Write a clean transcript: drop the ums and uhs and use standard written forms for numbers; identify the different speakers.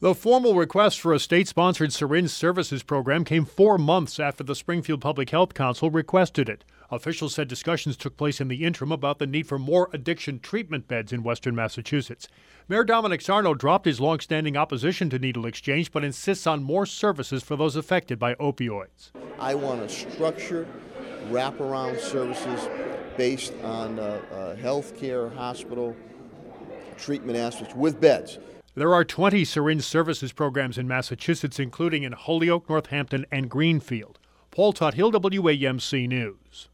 Speaker 1: The formal request for a state-sponsored syringe services program came 4 months after the Springfield Public Health Council requested it. Officials said discussions took place in the interim about the need for more addiction treatment beds in western Massachusetts. Mayor Dominic Sarno dropped his longstanding opposition to needle exchange, but insists on more services for those affected by opioids.
Speaker 2: I want a structured wraparound services based on health care, hospital, treatment aspects with beds.
Speaker 1: There are 20 syringe services programs in Massachusetts, including in Holyoke, Northampton, and Greenfield. Paul Tuthill, WAMC News.